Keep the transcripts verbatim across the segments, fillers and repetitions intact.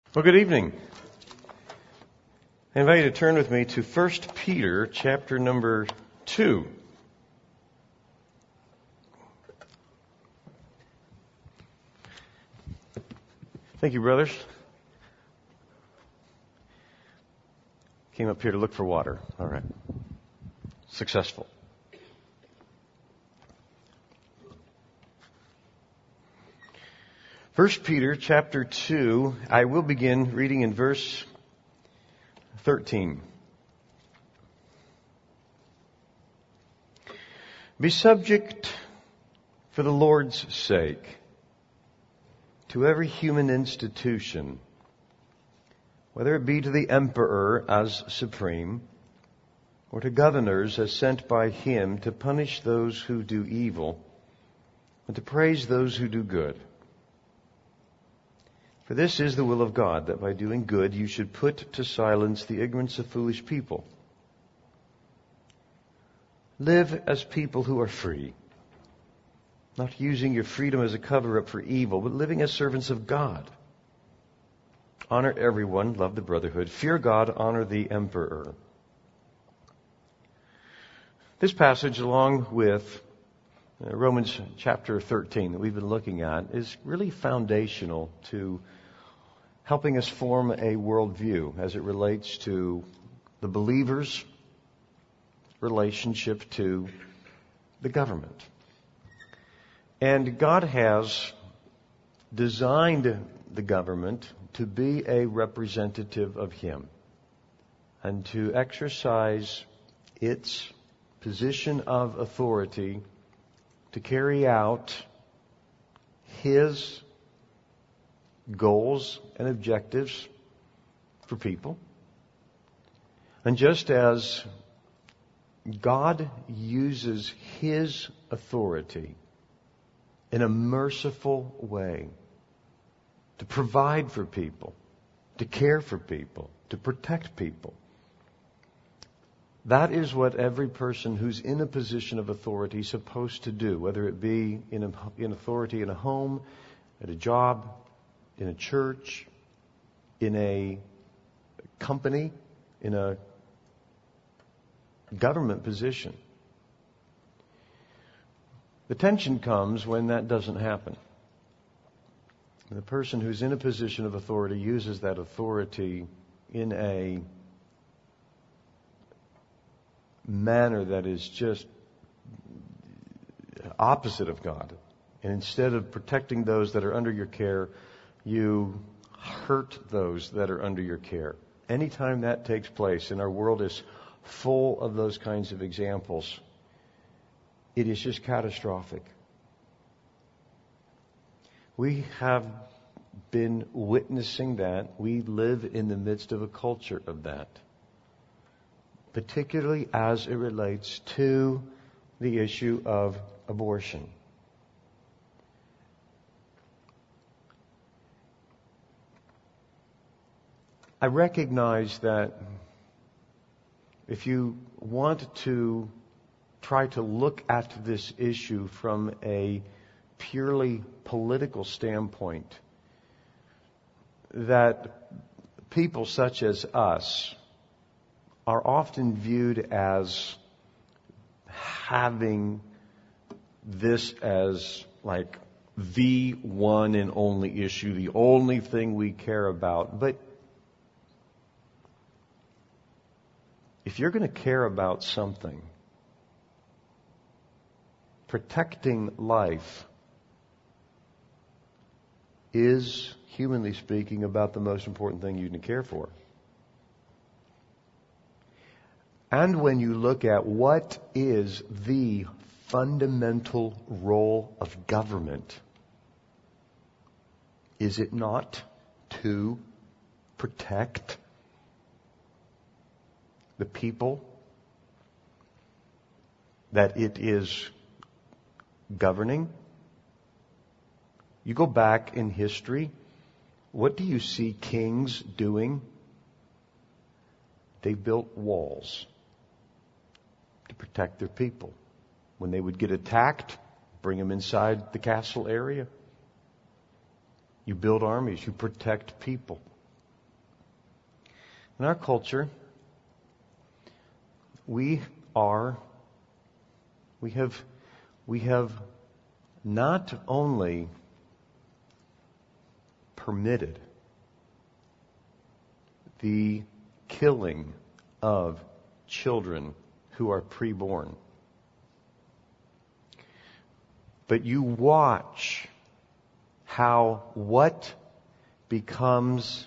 Well, good evening. I invite you to turn with me to First Peter chapter number two. Thank you, brothers. Came up here to look for water. All right. Successful. First Peter chapter two, I will begin reading in verse thirteen. Be subject for the Lord's sake to every human institution, whether it be to the emperor as supreme, or to governors as sent by him to punish those who do evil, and to praise those who do good. For this is the will of God, that by doing good you should put to silence the ignorance of foolish people. Live as people who are free, not using your freedom as a cover-up for evil, but living as servants of God. Honor everyone, love the brotherhood, fear God, honor the emperor. This passage, along with Romans chapter thirteen that we've been looking at, is really foundational to helping us form a worldview as it relates to the believer's relationship to the government. And God has designed the government to be a representative of Him and to exercise its position of authority to carry out His goals and objectives for people. And just as God uses His authority in a merciful way to provide for people, to care for people, to protect people, that is what every person who's in a position of authority is supposed to do, whether it be in, a, in authority in a home, at a job, in a church, in a company, in a government position. The tension comes when that doesn't happen. The person who's in a position of authority uses that authority in a manner that is just opposite of God. And instead of protecting those that are under your care, you hurt those that are under your care. Anytime that takes place, and our world is full of those kinds of examples, it is just catastrophic. We have been witnessing that. We live in the midst of a culture of that, particularly as it relates to the issue of abortion. I recognize that if you want to try to look at this issue from a purely political standpoint, that people such as us are often viewed as having this as like the one and only issue, the only thing we care about. But if you're going to care about something, protecting life is, humanly speaking, about the most important thing you can care for. And when you look at what is the fundamental role of government, is it not to protect the people that it is governing? You go back in history, what do you see kings doing? They built walls to protect their people. When they would get attacked, bring them inside the castle area. You build armies, you protect people. In our culture, we are, we have, we have not only permitted the killing of children who are preborn, but you watch how what becomes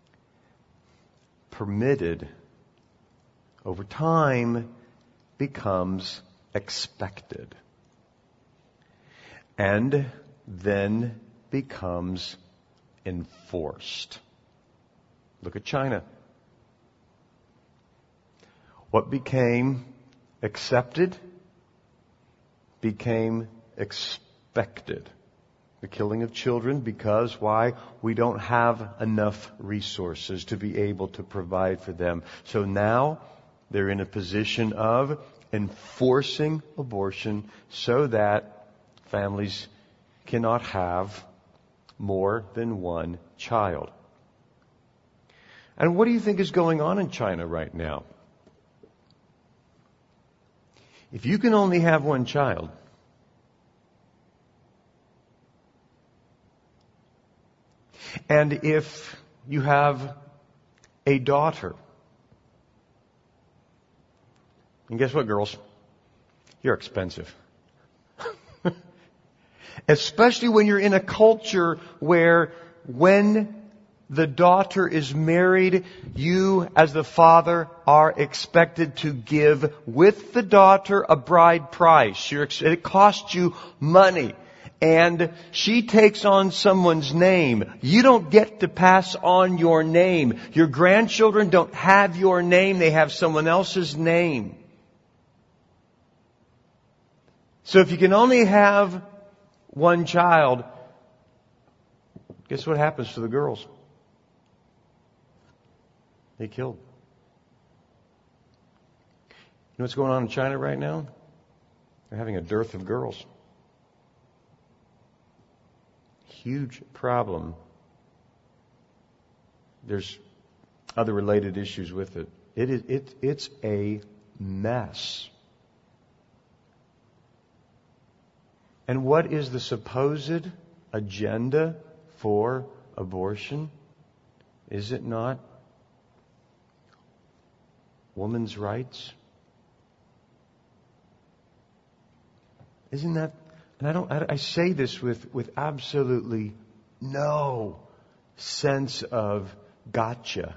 permitted over time becomes expected and then becomes enforced. Look at China. What became accepted became expected. The killing of children because, why? We don't have enough resources to be able to provide for them. So now they're in a position of enforcing abortion so that families cannot have more than one child. And what do you think is going on in China right now? If you can only have one child, and if you have a daughter, and guess what, girls? You're expensive. Especially when you're in a culture where when the daughter is married, you as the father are expected to give with the daughter a bride price. You're, it costs you money. And she takes on someone's name. You don't get to pass on your name. Your grandchildren don't have your name. They have someone else's name. So if you can only have one child, guess what happens to the girls? They killed. You know what's going on in China right now? They're having a dearth of girls. Huge problem. There's other related issues with it. It is it, it's a mess. And what is the supposed agenda for abortion? Is it not women's rights? Isn't that? And I don't. I, I say this with with absolutely no sense of gotcha.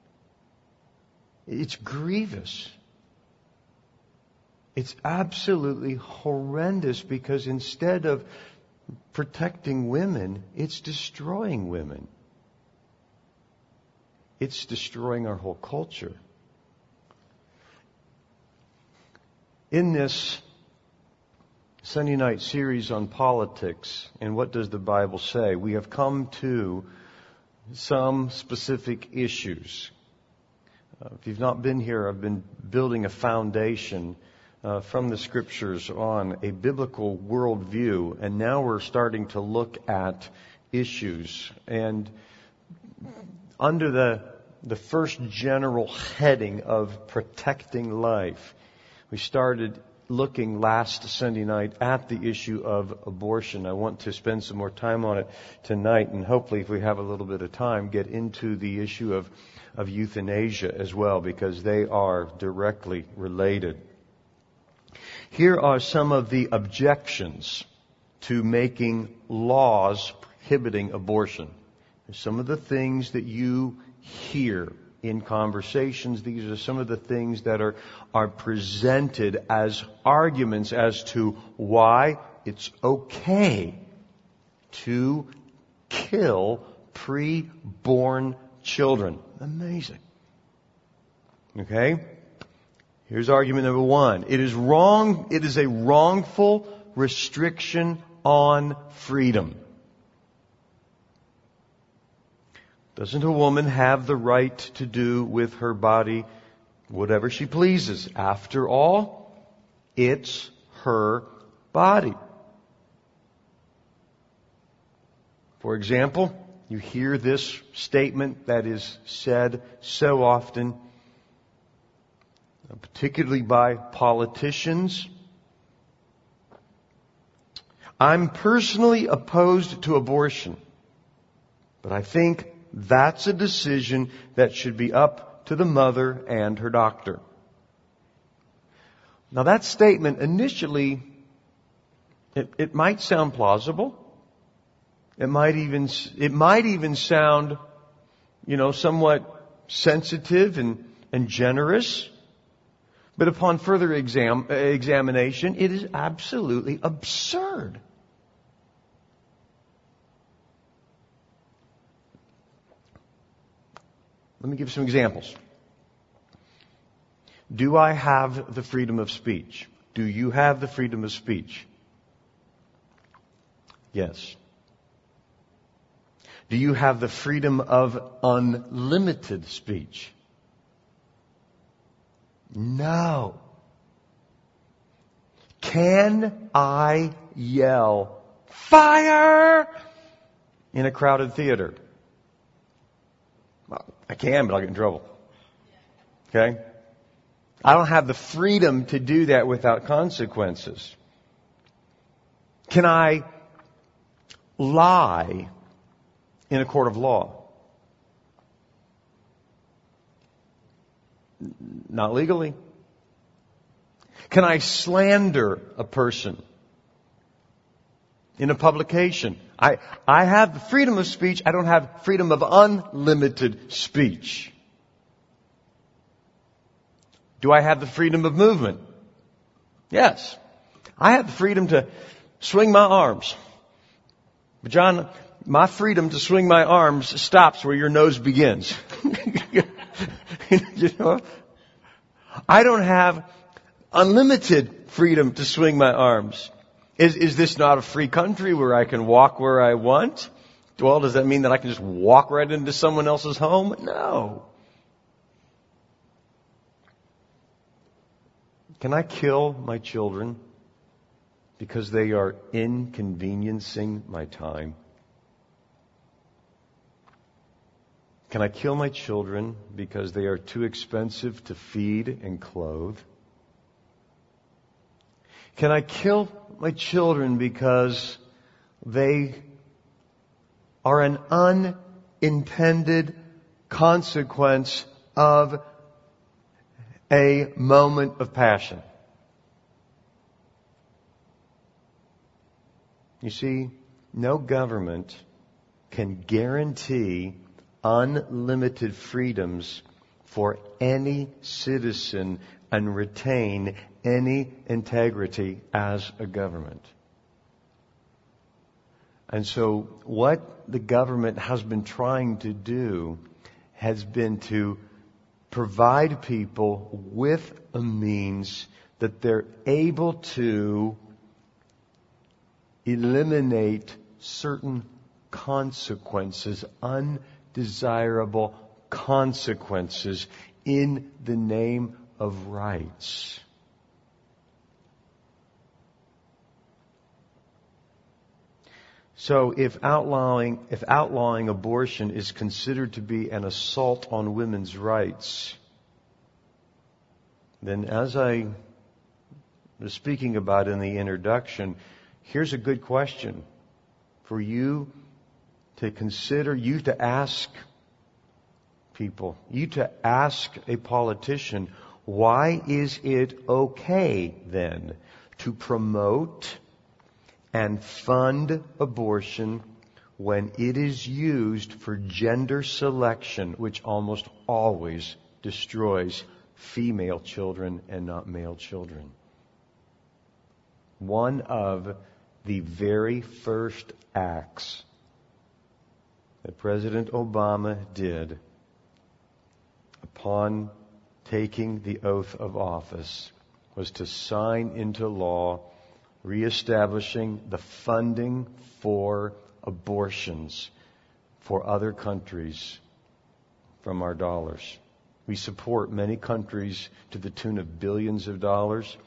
It's grievous. It's absolutely horrendous because instead of protecting women, it's destroying women. It's destroying our whole culture. In this Sunday night series on politics and what does the Bible say, we have come to some specific issues. Uh, if you've not been here, I've been building a foundation uh, from the Scriptures on a biblical worldview, and now we're starting to look at issues. And under the the first general heading of protecting life, we started looking last Sunday night at the issue of abortion. I want to spend some more time on it tonight, and hopefully, if we have a little bit of time, get into the issue of, of euthanasia as well, because they are directly related. Here are some of the objections to making laws prohibiting abortion. Some of the things that you hear in conversations. These are some of the things that are, are presented as arguments as to why it's okay to kill pre-born children. Amazing. Okay? Here's argument number one. It is wrong, it is a wrongful restriction on freedom. Doesn't a woman have the right to do with her body whatever she pleases? After all, it's her body. For example, You hear this statement that is said so often, particularly by politicians. I'm personally opposed to abortion, but I think that's a decision that should be up to the mother and her doctor. Now that statement initially, it, it might sound plausible. It might even, it might even sound, you know, somewhat sensitive and, and generous. But upon further exam, examination, it is absolutely absurd. Let me give some examples. Do I have the freedom of speech? Do you have the freedom of speech? Yes. Do you have the freedom of unlimited speech? No. Can I yell fire in a crowded theater? Well, I can, but I'll get in trouble. Okay? I don't have the freedom to do that without consequences. Can I lie in a court of law? Not legally. Can I slander a person in a publication? I, I have the freedom of speech. I don't have freedom of unlimited speech. Do I have the freedom of movement? Yes. I have the freedom to swing my arms. But John, my freedom to swing my arms stops where your nose begins. You know? I don't have unlimited freedom to swing my arms. Is, is this not a free country where I can walk where I want? Well, does that mean that I can just walk right into someone else's home? No. Can I kill my children because they are inconveniencing my time? Can I kill my children because they are too expensive to feed and clothe? Can I kill my children because they are an unintended consequence of a moment of passion? You see, no government can guarantee unlimited freedoms for any citizen and retain any integrity as a government. And so what the government has been trying to do has been to provide people with a means that they're able to eliminate certain consequences, undesirable consequences in the name of rights. So if outlawing, if outlawing abortion is considered to be an assault on women's rights, then as I was speaking about in the introduction, here's a good question for you to consider, you to ask people, you to ask a politician, why is it okay then to promote and fund abortion when it is used for gender selection, which almost always destroys female children and not male children? One of the very first acts that President Obama did upon taking the oath of office was to sign into law reestablishing the funding for abortions for other countries from our dollars. We support many countries to the tune of billions of dollars.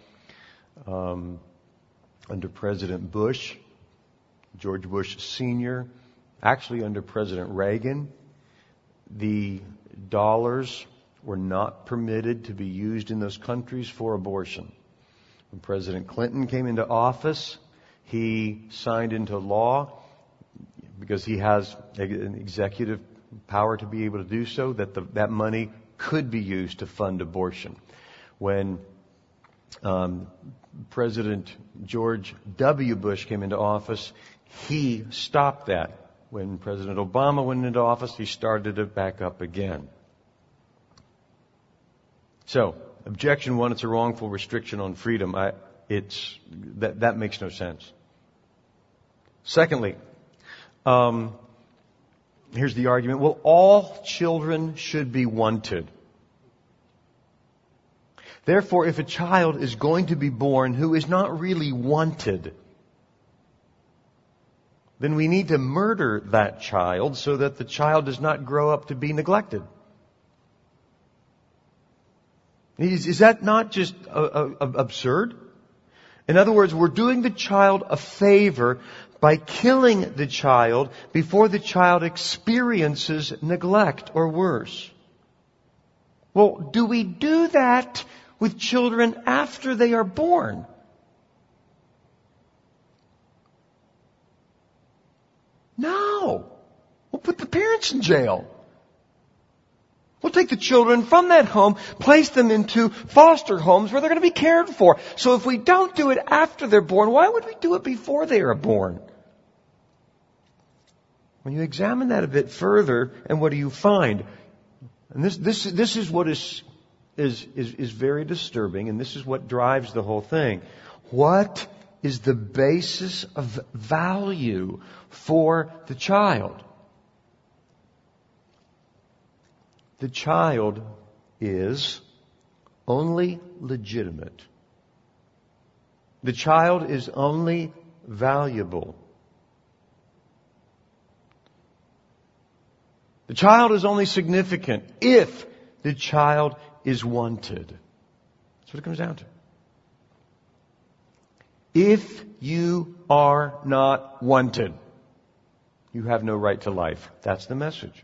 Um, under President Bush, George Bush Senior, Actually, under President Reagan, the dollars were not permitted to be used in those countries for abortion. When President Clinton came into office, he signed into law, because he has an executive power to be able to do so, that the, that money could be used to fund abortion. When um, President George W. Bush came into office, he stopped that. When President Obama went into office, he started it back up again. So, objection one, it's a wrongful restriction on freedom. I, it's, that, that makes no sense. Secondly, um, here's the argument. Well, all children should be wanted. Therefore, if a child is going to be born who is not really wanted, then we need to murder that child so that the child does not grow up to be neglected. Is, is that not just uh, uh, absurd? In other words, we're doing the child a favor by killing the child before the child experiences neglect or worse. Well, do we do that with children after they are born? No. We'll put the parents in jail. We'll take the children from that home, place them into foster homes where they're going to be cared for. So if we don't do it after they're born, why would we do it before they are born? When you examine that a bit further, and what do you find? And this, this, this is what is, is, is, is very disturbing, and this is what drives the whole thing. What is the basis of value for the child? The child is only legitimate. The child is only valuable. The child is only significant if the child is wanted. That's what it comes down to. If you are not wanted, you have no right to life. That's the message.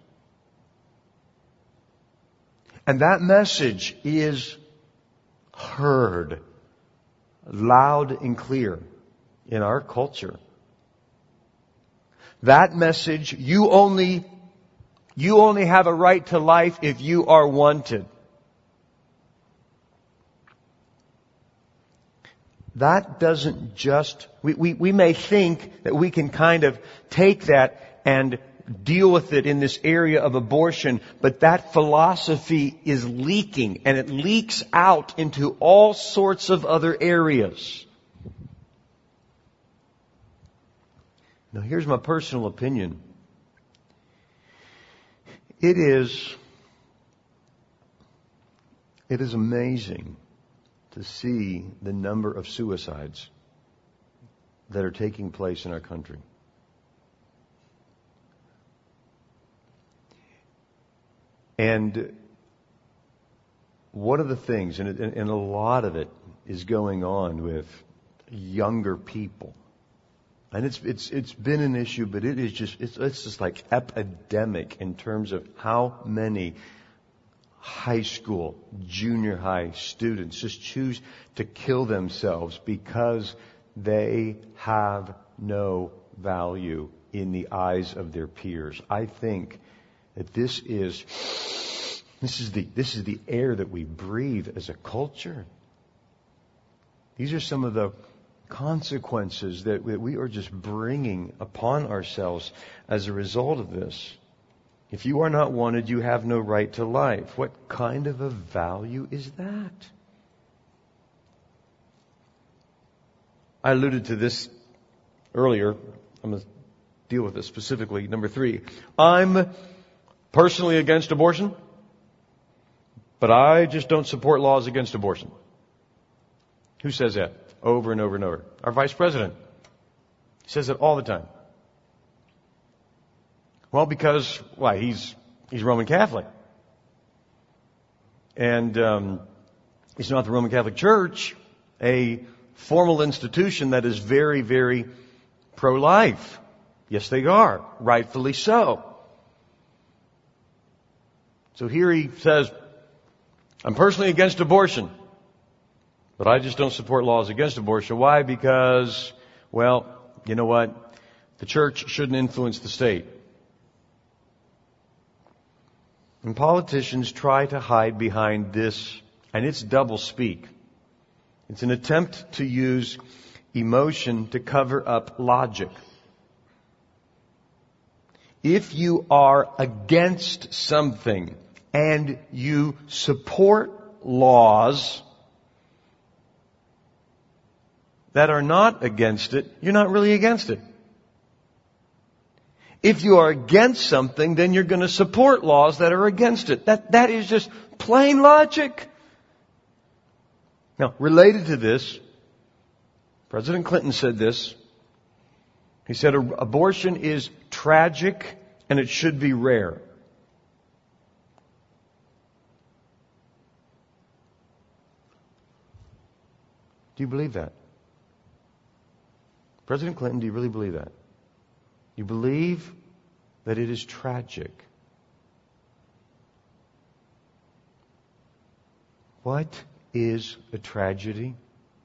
And that message is heard loud and clear in our culture. That message, you only, you only have a right to life if you are wanted. That doesn't just, we, we, we may think that we can kind of take that and deal with it in this area of abortion, but that philosophy is leaking, and it leaks out into all sorts of other areas. Now here's my personal opinion. It is, it is amazing to see the number of suicides that are taking place in our country. And one of the things, and, it, and a lot of it is going on with younger people. And it's, it's, it's been an issue, but it is just, it's, it's just like epidemic in terms of how many high school, junior high students just choose to kill themselves because they have no value in the eyes of their peers. I think that this is, this is the, this is the air that we breathe as a culture. These are some of the consequences that we are just bringing upon ourselves as a result of this. If you are not wanted, you have no right to life. What kind of a value is that? I alluded to this earlier. I'm going to deal with this specifically. Number three, I'm personally against abortion, but I just don't support laws against abortion. Who says that? Over and over and over. Our Vice President says it all the time. Well, because, why? He's, he's Roman Catholic. And um, it's not the Roman Catholic Church, a formal institution that is very, very pro-life. Yes, they are. Rightfully so. So here he says, I'm personally against abortion, but I just don't support laws against abortion. Why? Because, well, you know what? The church shouldn't influence the state. And politicians try to hide behind this, and it's double speak. It's an attempt to use emotion to cover up logic. If you are against something and you support laws that are not against it, you're not really against it. If you are against something, then you're going to support laws that are against it. That, that is just plain logic. Now, related to this, President Clinton said this. He said abortion is tragic and it should be rare. Do you believe that? President Clinton, do you really believe that? You believe that it is tragic. What is a tragedy?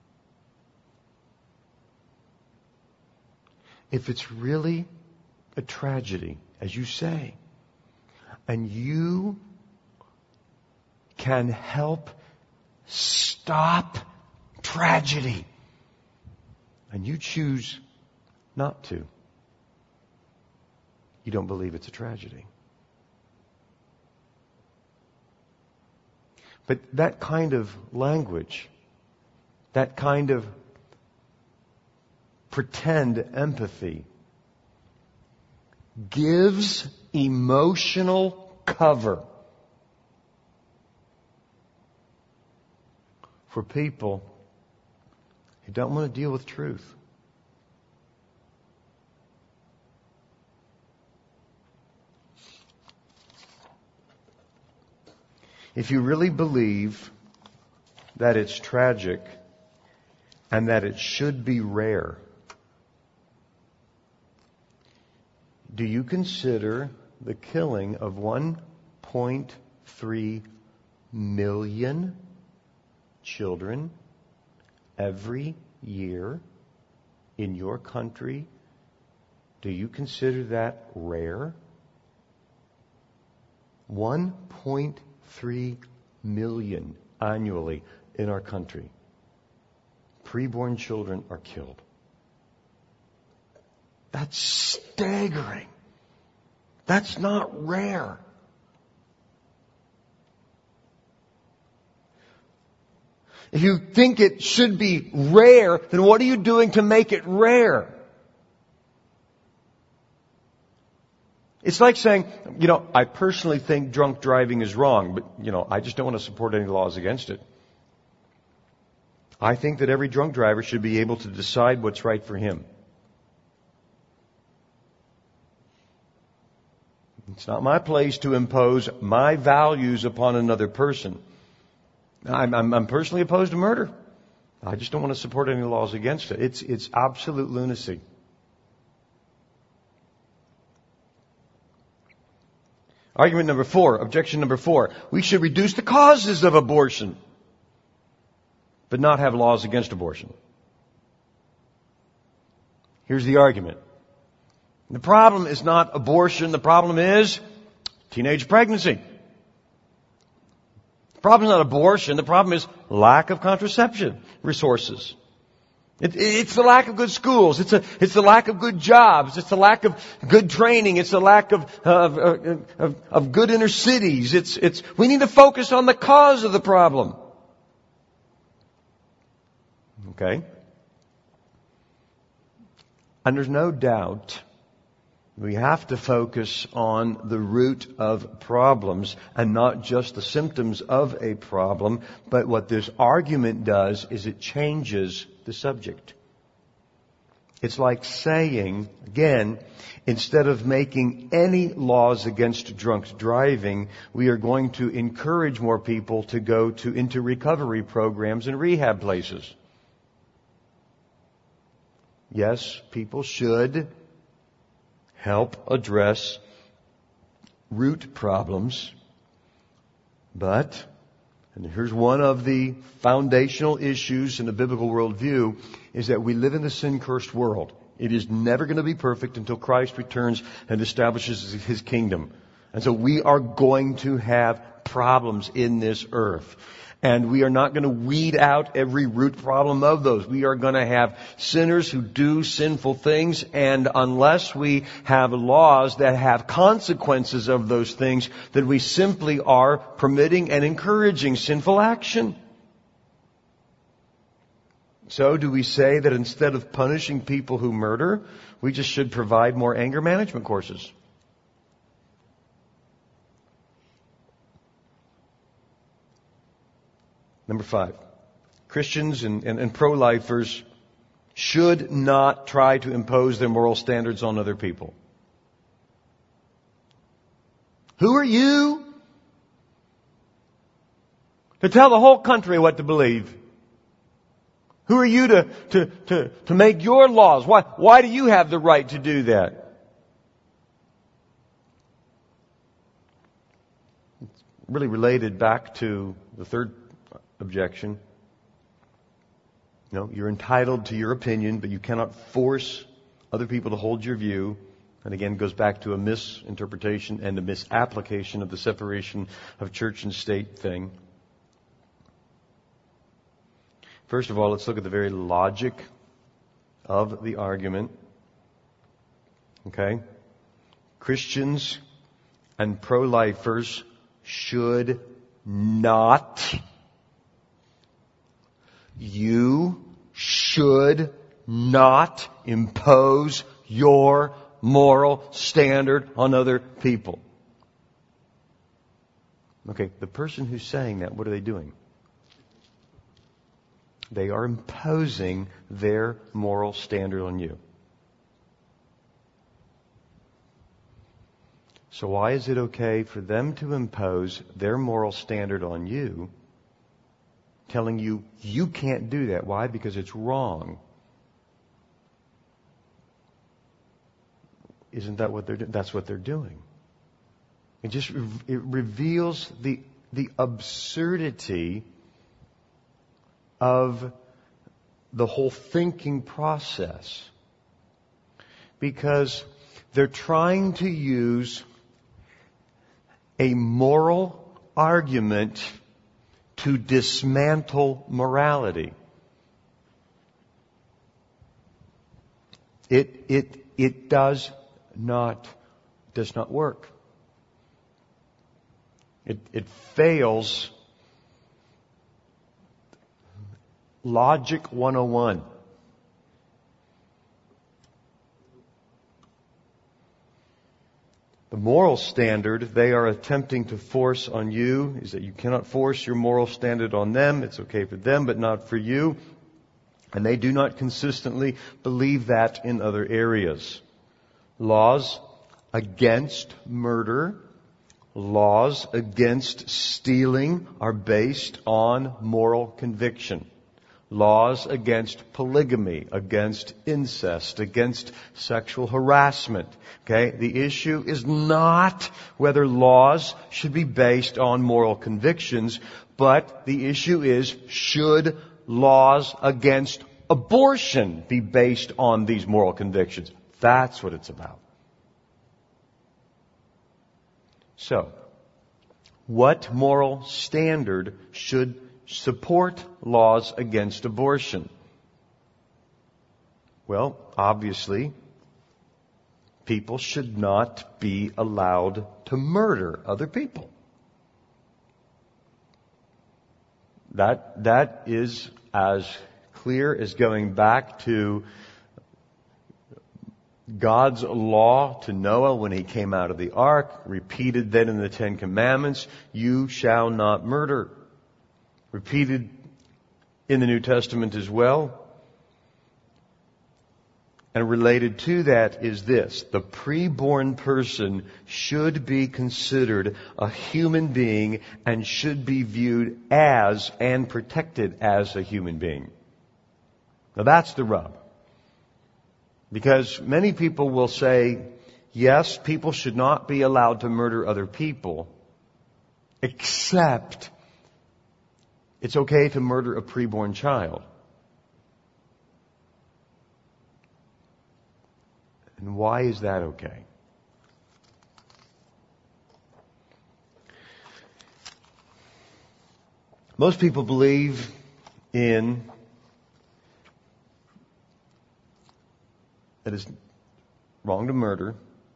If it's really a tragedy, as you say, and you can help stop tragedy, and you choose not to, you don't believe it's a tragedy. But that kind of language, that kind of pretend empathy, gives emotional cover for people who don't want to deal with truth. If you really believe that it's tragic and that it should be rare, do you consider the killing of one point three million children every year in your country, do you consider that rare? one point three million annually in our country. Preborn children are killed. That's staggering. That's not rare. If you think it should be rare, then what are you doing to make it rare? It's like saying, you know, I personally think drunk driving is wrong, but, you know, I just don't want to support any laws against it. I think that every drunk driver should be able to decide what's right for him. It's not my place to impose my values upon another person. I'm, I'm, I'm personally opposed to murder. I just don't want to support any laws against it. It's, it's absolute lunacy. Argument number four, objection number four. We should reduce the causes of abortion, but not have laws against abortion. Here's the argument. The problem is not abortion. The problem is teenage pregnancy. The problem is not abortion. The problem is lack of contraception resources. It, it's the lack of good schools. It's a, it's the lack of good jobs. It's the lack of good training. It's the lack of, of, of, of good inner cities. It's, it's, we need to focus on the cause of the problem. Okay? And there's no doubt we have to focus on the root of problems and not just the symptoms of a problem. But what this argument does is it changes the subject. It's like saying, again, instead of making any laws against drunk driving, we are going to encourage more people to go to into recovery programs and rehab places. Yes, people should help address root problems. But, and here's one of the foundational issues in the biblical worldview, is that we live in a sin-cursed world. It is never going to be perfect until Christ returns and establishes His kingdom. And so we are going to have problems in this earth. And we are not going to weed out every root problem of those. We are going to have sinners who do sinful things, and unless we have laws that have consequences of those things, then we simply are permitting and encouraging sinful action. So do we say that instead of punishing people who murder, we just should provide more anger management courses? Number five, Christians and, and, and pro-lifers should not try to impose their moral standards on other people. Who are you to tell the whole country what to believe? Who are you to, to, to, to make your laws? Why, why do you have the right to do that? It's really related back to the third objection. No, you're entitled to your opinion, but you cannot force other people to hold your view. And again, it goes back to a misinterpretation and a misapplication of the separation of church and state thing. First of all, let's look at the very logic of the argument. Okay? Christians and pro-lifers should not You should not impose your moral standard on other people. Okay, the person who's saying that, what are they doing? They are imposing their moral standard on you. So why is it okay for them to impose their moral standard on you, telling you you can't do that? Why? Because it's wrong. Isn't that what they're doing? That's what they're doing. It just it reveals the the absurdity of the whole thinking process, because they're trying to use a moral argument to dismantle morality. It it it does not does not work. It it fails Logic one oh one. The moral standard they are attempting to force on you is that you cannot force your moral standard on them. It's okay for them, but not for you. And they do not consistently believe that in other areas. Laws against murder, laws against stealing are based on moral conviction. Laws against polygamy, against incest, against sexual harassment. Okay? The issue is not whether laws should be based on moral convictions, but the issue is, should laws against abortion be based on these moral convictions? That's what it's about. So, what moral standard should support laws against abortion? Well, obviously, people should not be allowed to murder other people. That, that is as clear as going back to God's law to Noah when he came out of the ark, repeated then in the Ten Commandments, you shall not murder. Repeated in the New Testament as well. And related to that is this: the preborn person should be considered a human being and should be viewed as and protected as a human being. Now that's the rub. Because many people will say, yes, people should not be allowed to murder other people, except it's okay to murder a preborn child. And why is that okay? Most people believe in that it's wrong to murder,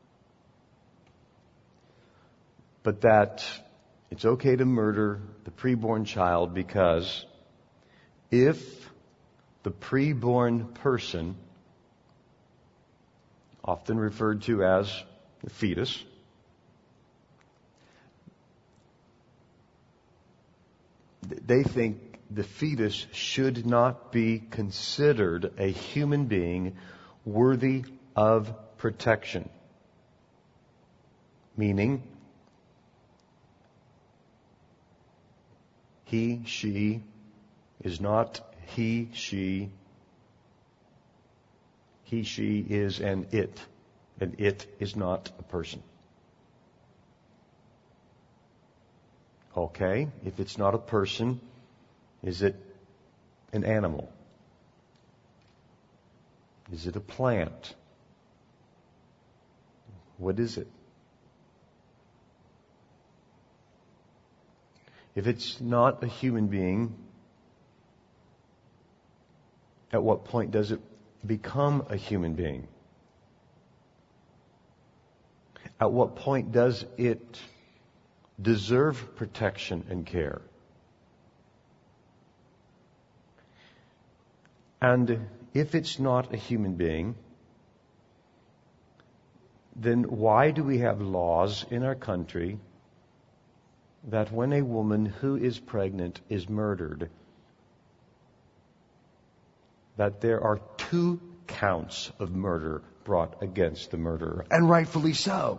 but that it's okay to murder the preborn child because if the preborn person, often referred to as the fetus, they think the fetus should not be considered a human being worthy of protection. Meaning, he, she is not he, she. He, she is an it, and it is not a person. Okay, if it's not a person, is it an animal? Is it a plant? What is it? If it's not a human being, at what point does it become a human being? At what point does it deserve protection and care? And if it's not a human being, then why do we have laws in our country that when a woman who is pregnant is murdered, that there are two counts of murder brought against the murderer, and rightfully so?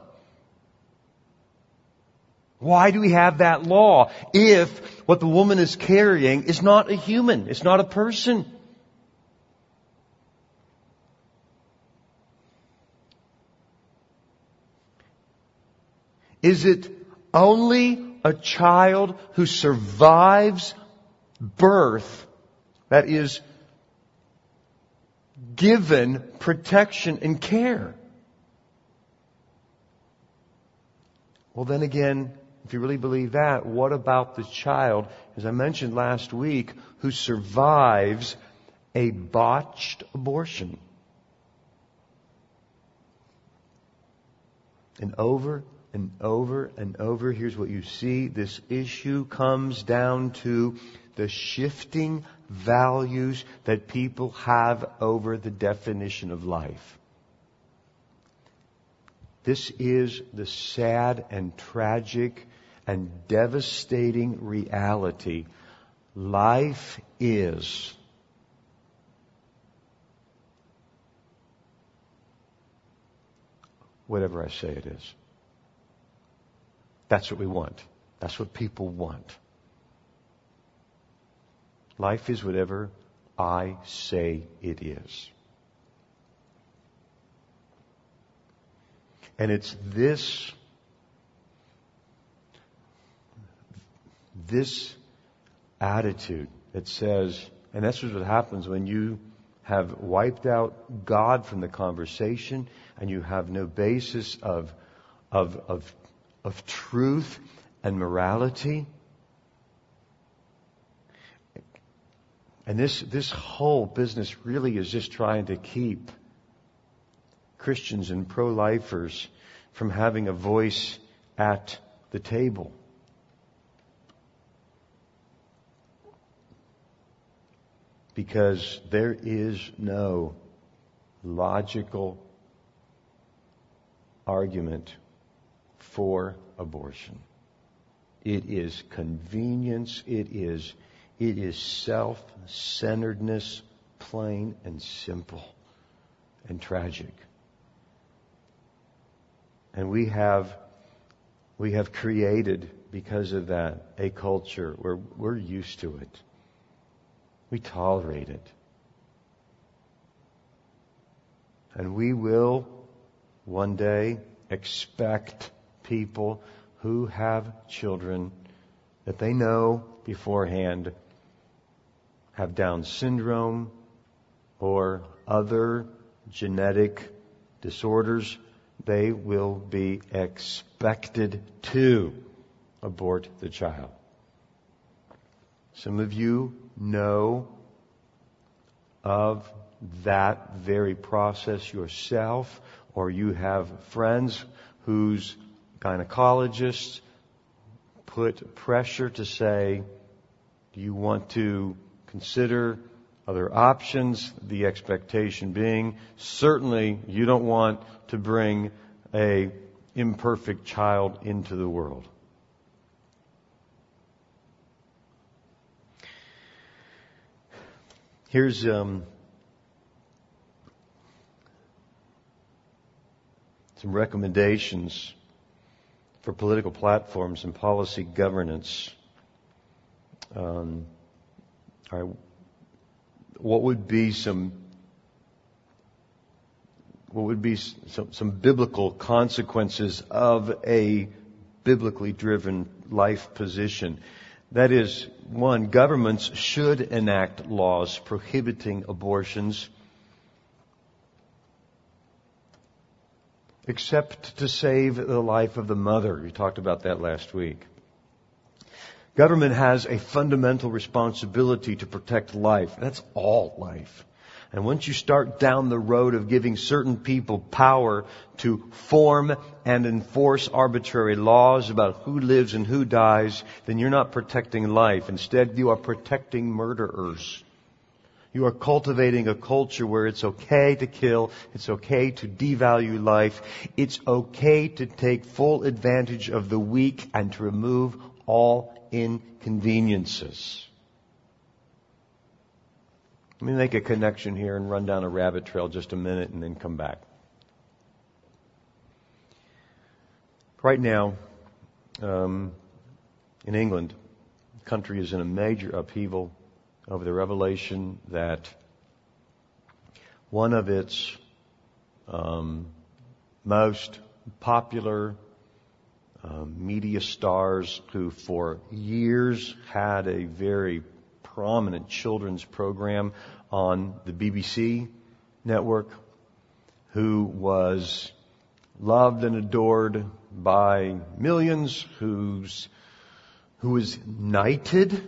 Why do we have that law if what the woman is carrying is not a human, it's not a person? Is it only a child who survives birth that is given protection and care? Well, then again, if you really believe that, what about the child, as I mentioned last week, who survives a botched abortion? And over and over and over, here's what you see. This issue comes down to the shifting values that people have over the definition of life. This is the sad and tragic and devastating reality. Life is whatever I say it is. That's what we want. That's what people want. Life is whatever I say it is. And it's this, this attitude that says, and that's what happens when you have wiped out God from the conversation and you have no basis of, of, of, of truth and morality. And this, this whole business really is just trying to keep Christians and pro-lifers from having a voice at the table. Because there is no logical argument for abortion. It is convenience. It is, it is self-centeredness, plain and simple and tragic. And we have, we have created, because of that, a culture where we're used to it. We tolerate it. And we will one day expect people who have children that they know beforehand have Down syndrome or other genetic disorders, they will be expected to abort the child. Some of you know of that very process yourself, or you have friends whose gynecologists put pressure to say, do you want to consider other options? The expectation being, certainly you don't want to bring a imperfect child into the world. Here's um, some recommendations for political platforms and policy governance. Um, all right, what would be some what would be some, some biblical consequences of a biblically driven life position? That is, one, governments should enact laws prohibiting abortions, except to save the life of the mother. We talked about that last week. Government has a fundamental responsibility to protect life. That's all life. And once you start down the road of giving certain people power to form and enforce arbitrary laws about who lives and who dies, then you're not protecting life. Instead, you are protecting murderers. You are cultivating a culture where it's okay to kill, it's okay to devalue life, it's okay to take full advantage of the weak and to remove all inconveniences. Let me make a connection here and run down a rabbit trail just a minute and then come back. Right now, um, in England, the country is in a major upheaval over the revelation that one of its um, most popular um, media stars, who for years had a very prominent children's program on the B B C network, who was loved and adored by millions, who's who was knighted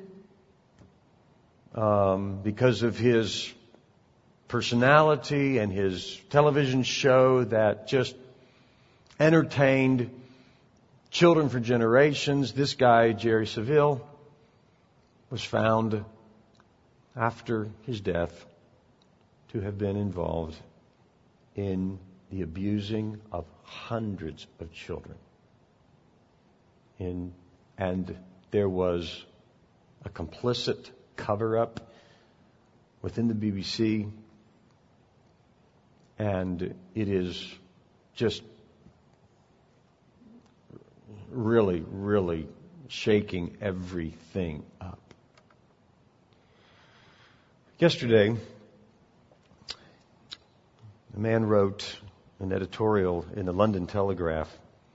um, because of his personality and his television show that just entertained children for generations. This guy, Jerry Saville, was found after his death to have been involved in the abusing of hundreds of children. In, and there was a complicit cover-up within the B B C, and it is just really, really shaking everything up. Yesterday, a man wrote an editorial in the London Telegraph,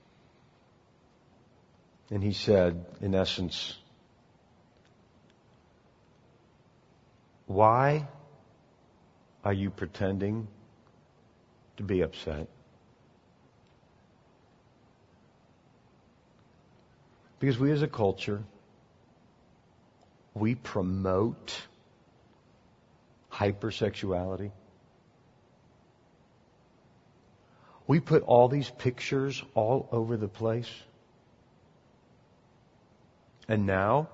and he said, in essence, why are you pretending to be upset? Because we as a culture, we promote hypersexuality. We put all these pictures all over the place. And now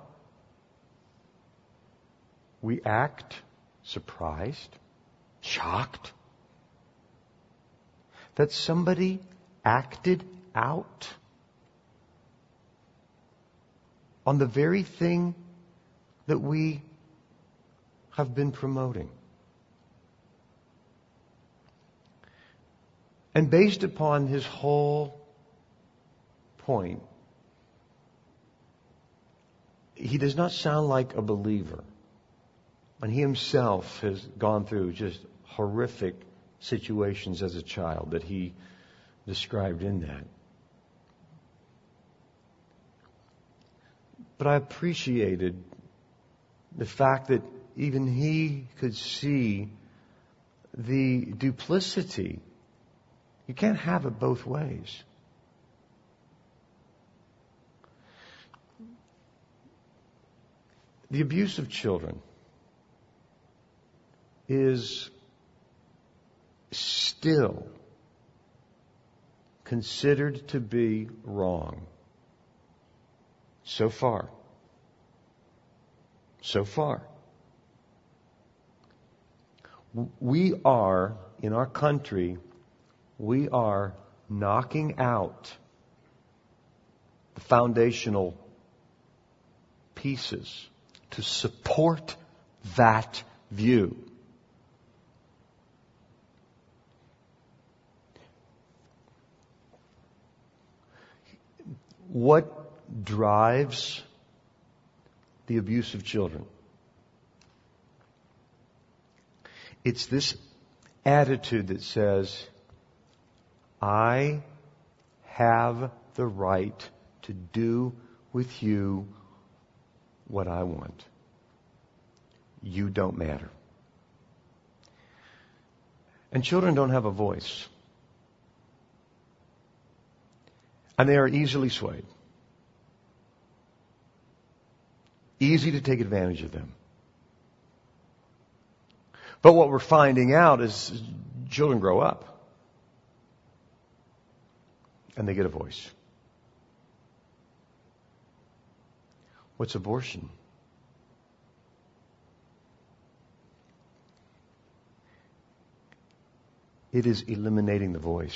we act surprised, shocked that somebody acted out on the very thing that we have been promoting. And based upon his whole point, he does not sound like a believer. And he himself has gone through just horrific situations as a child that he described in that. But I appreciated the fact that even he could see the duplicity. You can't have it both ways. The abuse of children is still considered to be wrong. So far. So far. We are, in our country, we are knocking out the foundational pieces to support that view. What drives the abuse of children? It's this attitude that says, I have the right to do with you what I want. You don't matter. And children don't have a voice. And they are easily swayed. Easy to take advantage of them. But what we're finding out is children grow up. And they get a voice. What's abortion? It is eliminating the voice.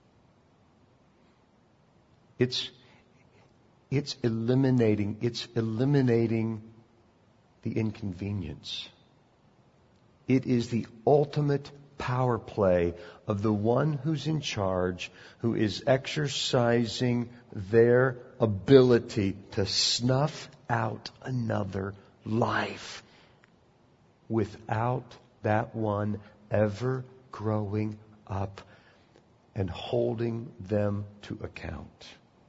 It's, it's eliminating, it's eliminating the inconvenience. It is the ultimate power play of the one who's in charge, who is exercising their ability to snuff out another life without that one ever growing up and holding them to account.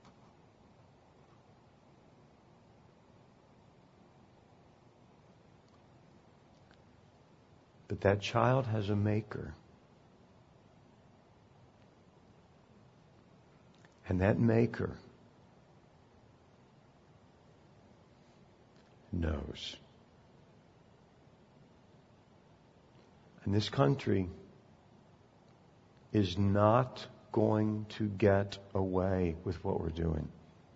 But that child has a maker. And that maker knows. And this country is not going to get away with what we're doing.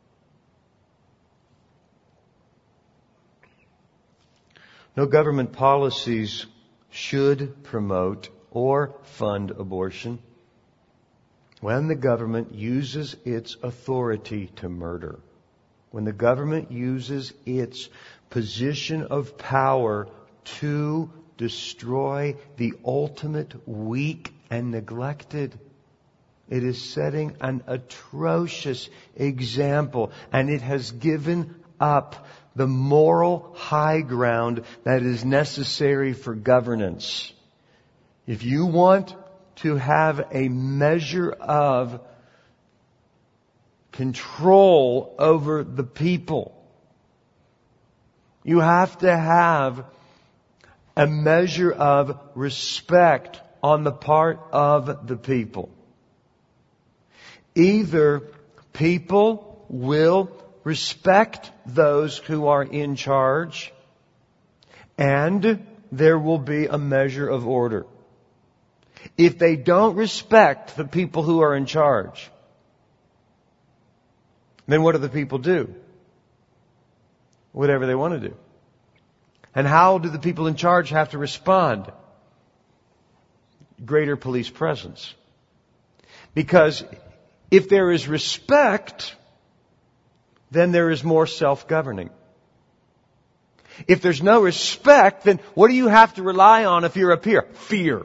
No government policies should promote or fund abortion when the government uses its authority to murder. When the government uses its position of power to destroy the ultimate weak and neglected. It is setting an atrocious example, and it has given up the moral high ground that is necessary for governance. If you want to have a measure of control over the people, you have to have a measure of respect on the part of the people. Either people will respect those who are in charge, and there will be a measure of order. If they don't respect the people who are in charge, then what do the people do? Whatever they want to do. And how do the people in charge have to respond? Greater police presence. Because if there is respect, then there is more self-governing. If there's no respect, then what do you have to rely on if you're up here? Fear.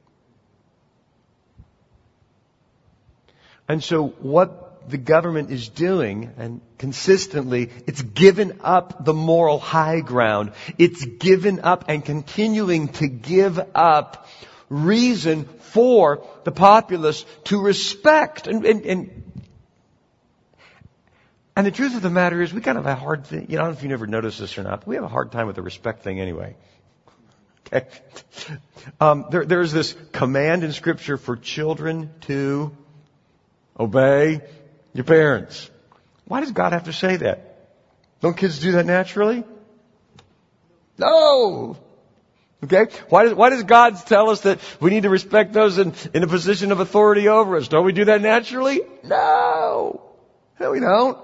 And so what the government is doing, and consistently, it's given up the moral high ground. It's given up and continuing to give up reason for the populace to respect. And, and, and, and the truth of the matter is we kind of have a hard thing. You know, I don't know if you never noticed this or not, but we have a hard time with the respect thing anyway. Okay. Um, there, there's this command in Scripture for children to obey your parents. Why does God have to say that? Don't kids do that naturally? No! Okay? Why does, why does God tell us that we need to respect those in, in a position of authority over us? Don't we do that naturally? No! No, we don't.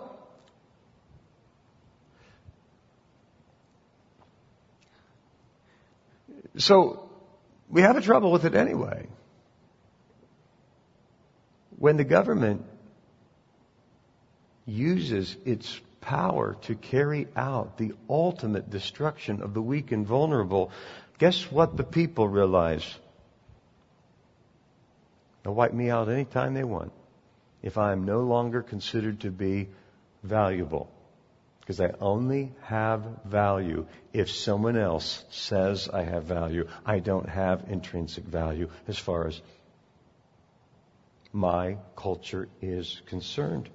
So, we have a trouble with it anyway. When the government uses its power to carry out the ultimate destruction of the weak and vulnerable, guess what the people realize? They'll wipe me out anytime they want if I am no longer considered to be valuable. Because I only have value if someone else says I have value. I don't have intrinsic value as far as my culture is concerned.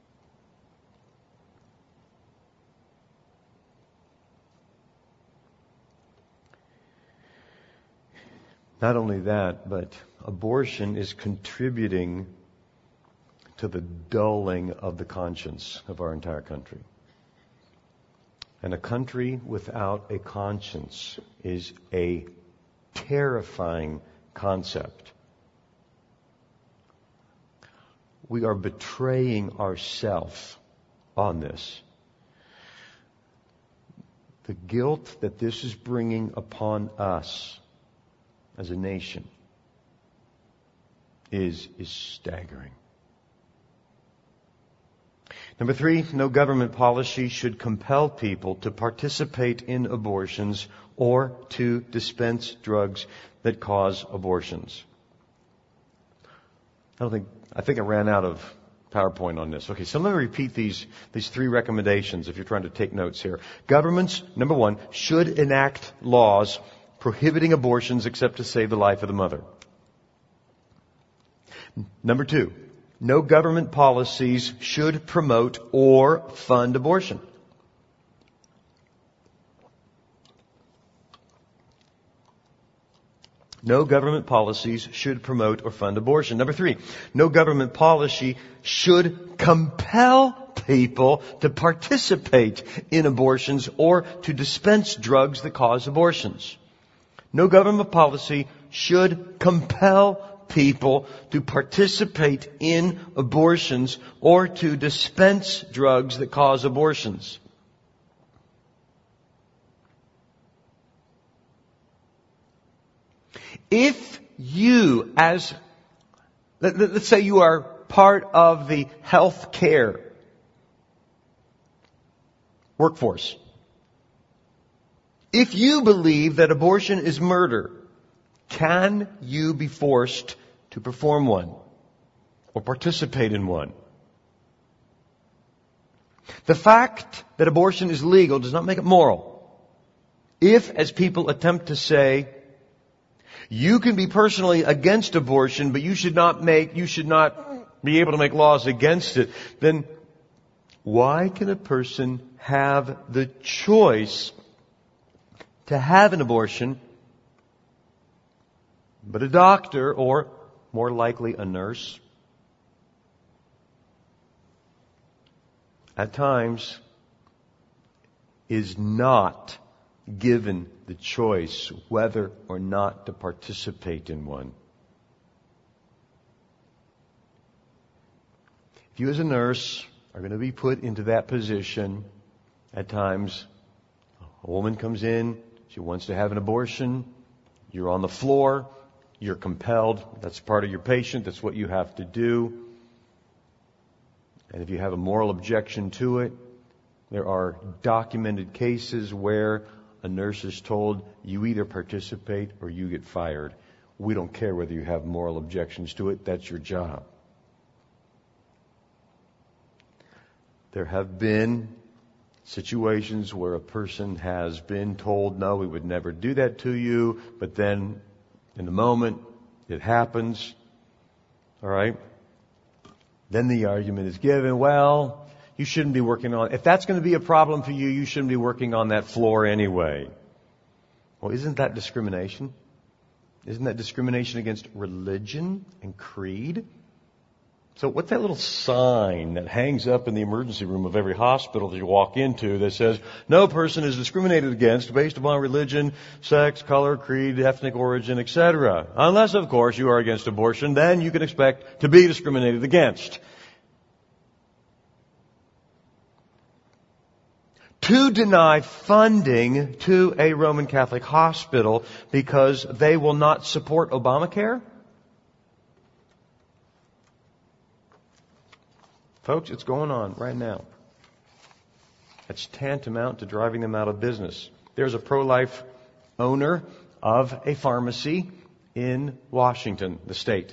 Not only that, but abortion is contributing to the dulling of the conscience of our entire country. And a country without a conscience is a terrifying concept. We are betraying ourselves on this. The guilt that this is bringing upon us as a nation is, is staggering. Number three, no government policy should compel people to participate in abortions or to dispense drugs that cause abortions. I don't think, I think I ran out of PowerPoint on this. Okay, so let me repeat these, these three recommendations if you're trying to take notes here. Governments, number one, should enact laws prohibiting abortions except to save the life of the mother. Number two, no government policies should promote or fund abortion. No government policies should promote or fund abortion. Number three, no government policy should compel people to participate in abortions or to dispense drugs that cause abortions. No government policy should compel people to participate in abortions or to dispense drugs that cause abortions. If you, as, let, let's say you are part of the health care workforce. If you believe that abortion is murder, can you be forced to perform one or participate in one? The fact that abortion is legal does not make it moral. If, as people attempt to say, you can be personally against abortion, but you should not make, you should not be able to make laws against it, then why can a person have the choice to have an abortion, but a doctor, or more likely a nurse, at times is not given the choice whether or not to participate in one? If you as a nurse are going to be put into that position, at times a woman comes in, she wants to have an abortion, you're on the floor, you're compelled, that's part of your patient, that's what you have to do. And if you have a moral objection to it, there are documented cases where a nurse is told, you either participate or you get fired. We don't care whether you have moral objections to it, that's your job. There have been situations where a person has been told, no, we would never do that to you, but then In the moment, it happens. All right? Then the argument is given, well, you shouldn't be working on, if that's going to be a problem for you, you shouldn't be working on that floor anyway. Well, isn't that discrimination? Isn't that discrimination against religion and creed? So what's that little sign that hangs up in the emergency room of every hospital that you walk into that says, no person is discriminated against based upon religion, sex, color, creed, ethnic origin, et cetera. Unless, of course, you are against abortion, then you can expect to be discriminated against. To deny funding to a Roman Catholic hospital because they will not support Obamacare? Folks, it's going on right now. It's tantamount to driving them out of business. There's a pro-life owner of a pharmacy in Washington, the state.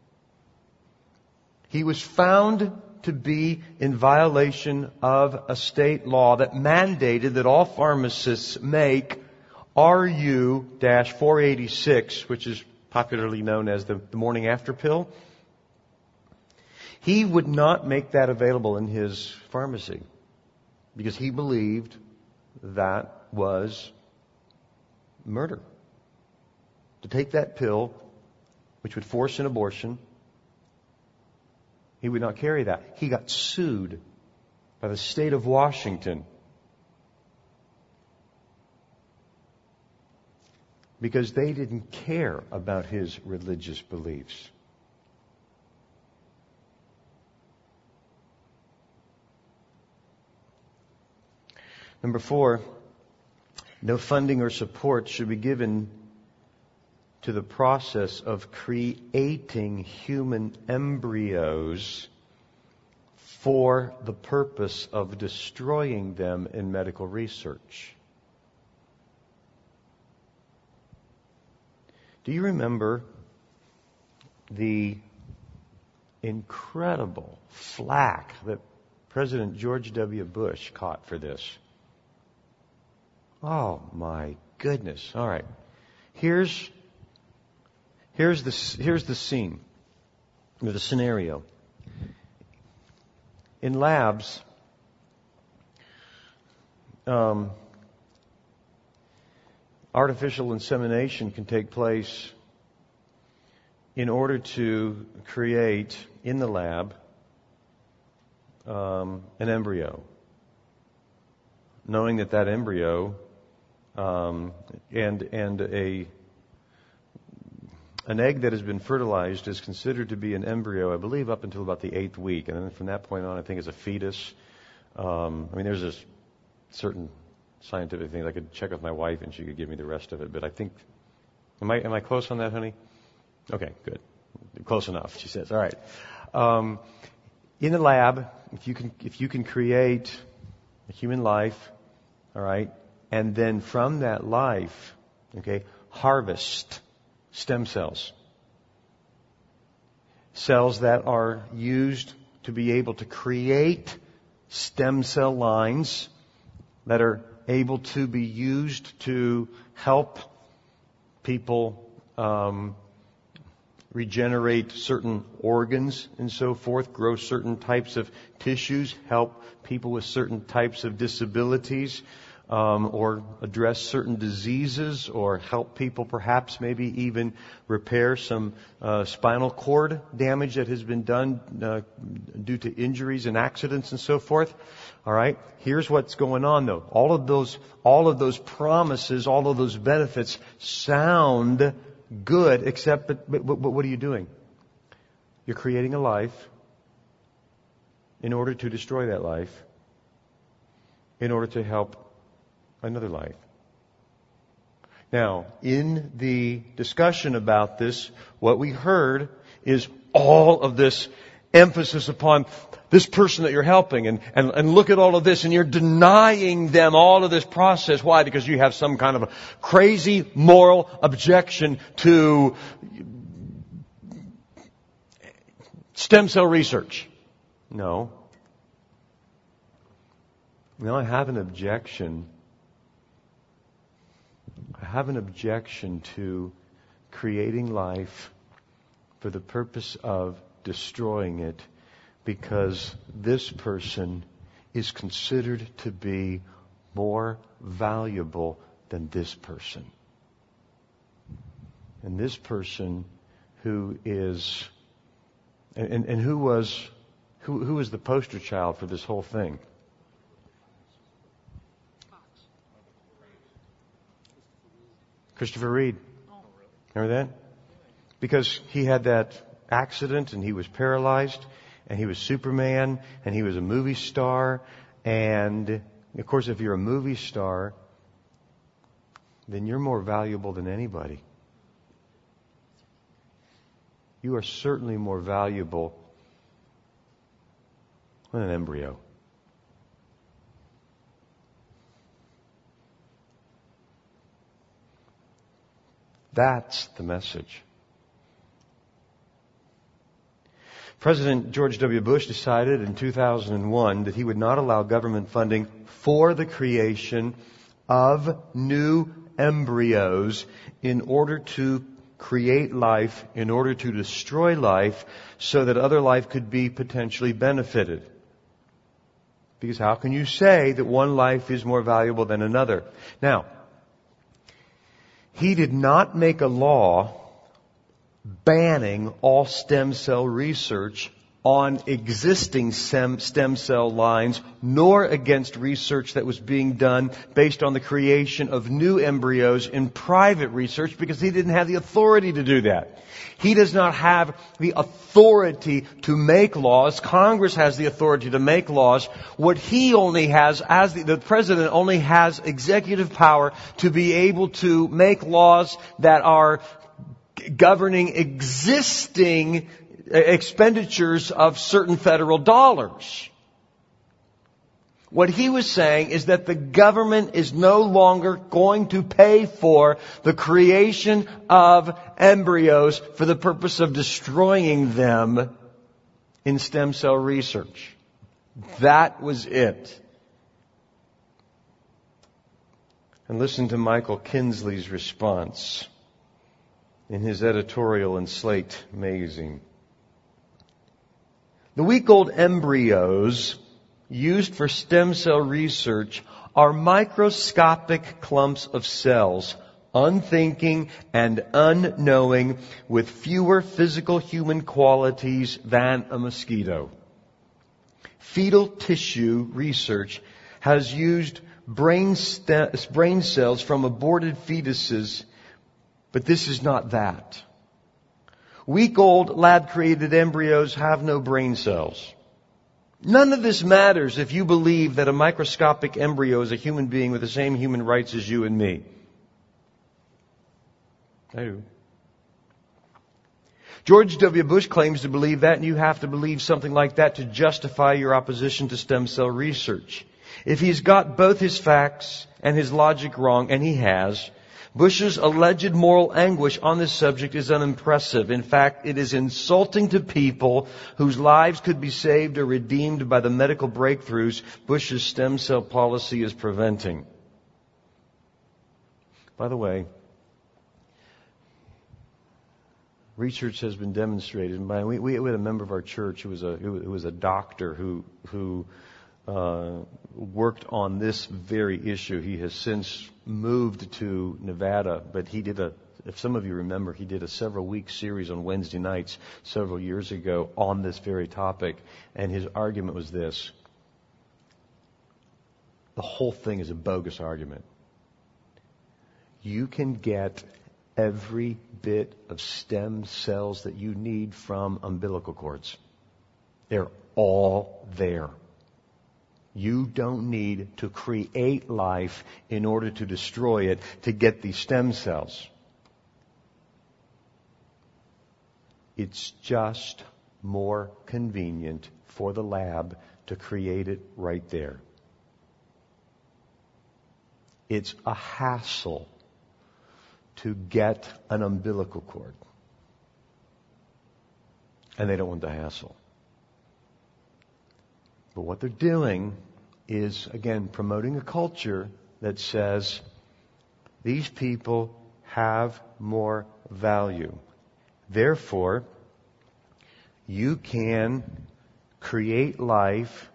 He was found to be in violation of a state law that mandated that all pharmacists make R U four eighty-six, which is popularly known as the morning after pill. He would not make that available in his pharmacy because he believed that was murder. To take that pill, which would force an abortion, he would not carry that. He got sued by the state of Washington because they didn't care about his religious beliefs. Number four, no funding or support should be given to the process of creating human embryos for the purpose of destroying them in medical research. Do you remember the incredible flack that President George W. Bush caught for this? Oh my goodness. All right. Here's here's the here's the scene, or the scenario. In labs, um, artificial insemination can take place in order to create in the lab um, an embryo, knowing that that embryo Um, and and a an egg that has been fertilized is considered to be an embryo, I believe, up until about the eighth week, and then from that point on, I think it's a fetus. Um, I mean, there's this certain scientific thing. I could check with my wife, and she could give me the rest of it. But I think, am I am I close on that, honey? Okay, good, close enough. She says, all right. Um, in the lab, if you can if you can create a human life, all right. And then from that life, okay, harvest stem cells. Cells that are used to be able to create stem cell lines that are able to be used to help people um, regenerate certain organs and so forth, grow certain types of tissues, help people with certain types of disabilities. Um, or address certain diseases, or help people perhaps maybe even repair some uh, spinal cord damage that has been done uh, due to injuries and accidents and so forth. All right. Here's what's going on, though. All of those, all of those promises, all of those benefits sound good, except, but, but, but what are you doing? You're creating a life in order to destroy that life, in order to help another life. Now, in the discussion about this, what we heard is all of this emphasis upon this person that you're helping, and, and, and look at all of this, and you're denying them all of this process. Why? Because you have some kind of a crazy moral objection to stem cell research. No. No, I have an objection I have an objection to creating life for the purpose of destroying it, because this person is considered to be more valuable than this person. And this person who is, and, and who was, who, who was the poster child for this whole thing? Christopher Reeve. Remember that? Because he had that accident and he was paralyzed and he was Superman and he was a movie star. And of course, if you're a movie star, then you're more valuable than anybody. You are certainly more valuable than an embryo. That's the message. President George W. Bush decided in two thousand one that he would not allow government funding for the creation of new embryos in order to create life, in order to destroy life, so that other life could be potentially benefited. Because how can you say that one life is more valuable than another? Now, he did not make a law banning all stem cell research on existing stem, stem cell lines, nor against research that was being done based on the creation of new embryos in private research, because he didn't have the authority to do that. He does not have the authority to make laws. Congress has the authority to make laws. What he only has, as the, the president only has executive power to be able to make laws that are governing existing expenditures of certain federal dollars. What he was saying is that the government is no longer going to pay for the creation of embryos for the purpose of destroying them in stem cell research. That was it. And listen to Michael Kinsley's response in his editorial in Slate magazine. The week-old embryos used for stem cell research are microscopic clumps of cells, unthinking and unknowing, with fewer physical human qualities than a mosquito. Fetal tissue research has used brain, st- brain cells from aborted fetuses, but this is not that. Week-old lab-created embryos have no brain cells. None of this matters if you believe that a microscopic embryo is a human being with the same human rights as you and me. I do. George W. Bush claims to believe that, and you have to believe something like that to justify your opposition to stem cell research. If he's got both his facts and his logic wrong, and he has, Bush's alleged moral anguish on this subject is unimpressive. In fact, it is insulting to people whose lives could be saved or redeemed by the medical breakthroughs Bush's stem cell policy is preventing. By the way, research has been demonstrated. And by, we, we had a member of our church who was a who was a doctor who who uh, worked on this very issue. He has since moved to Nevada, but he did a, if some of you remember, he did a several week series on Wednesday nights several years ago on this very topic. And his argument was this: the whole thing is a bogus argument. You can get every bit of stem cells that you need from umbilical cords. They're all there. You don't need to create life in order to destroy it to get these stem cells. It's just more convenient for the lab to create it right there. It's a hassle to get an umbilical cord. And they don't want the hassle. But what they're doing is, again, promoting a culture that says these people have more value. Therefore, you can create life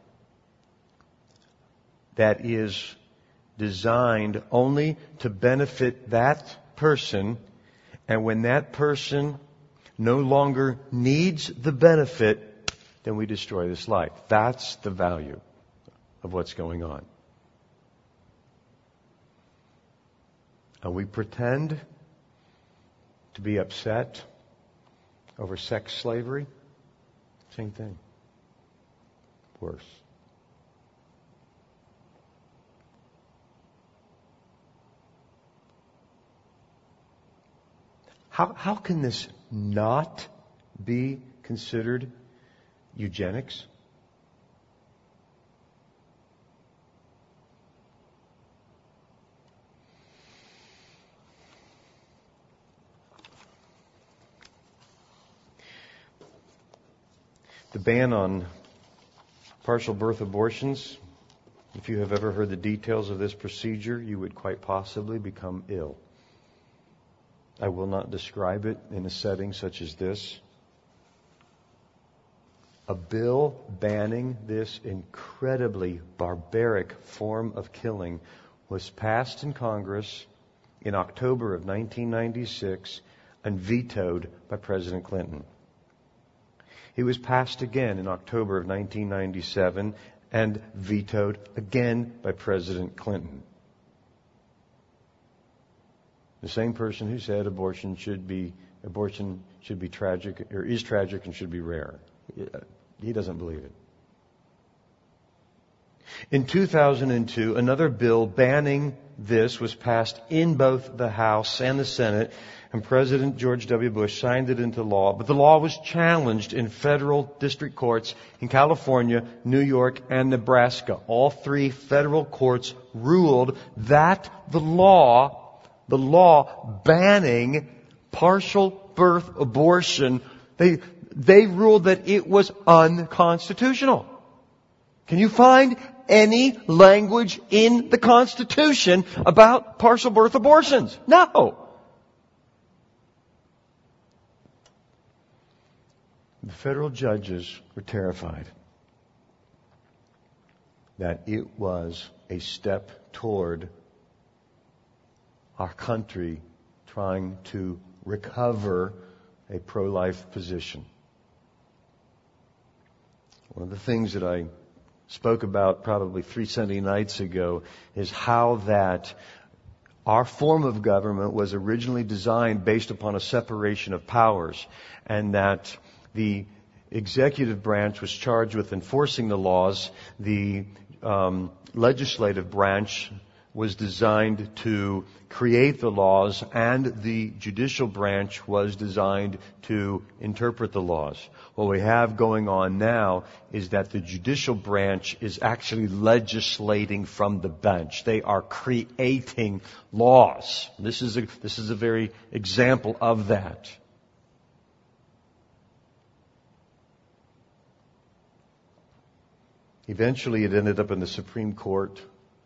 that is designed only to benefit that person, and when that person no longer needs the benefit, then we destroy this life. That's the value of what's going on. And we pretend to be upset over sex slavery. Same thing. Worse. How, how can this not be considered eugenics? The ban on partial birth abortions, if you have ever heard the details of this procedure, you would quite possibly become ill. I will not describe it in a setting such as this. A bill banning this incredibly barbaric form of killing was passed in Congress in October of nineteen ninety-six and vetoed by President Clinton. It was passed again in October of nineteen ninety-seven and vetoed again by President Clinton. The same person who said abortion should be abortion should be tragic or is tragic and should be rare. He doesn't believe it. In two thousand two, another bill banning this was passed in both the House and the Senate, and President George W. Bush signed it into law. But the law was challenged in federal district courts in California, New York, and Nebraska. All three federal courts ruled that the law The law banning partial birth abortion, they, they ruled that it was unconstitutional. Can you find any language in the Constitution about partial birth abortions? No. The federal judges were terrified that it was a step toward our country trying to recover a pro-life position. One of the things that I spoke about probably three Sunday nights ago is how that our form of government was originally designed based upon a separation of powers, and that the executive branch was charged with enforcing the laws. The um, legislative branch was designed to create the laws, and the judicial branch was designed to interpret the laws. What we have going on now is that the judicial branch is actually legislating from the bench. They are creating laws. This is a, this is a very example of that. Eventually it ended up in the Supreme Court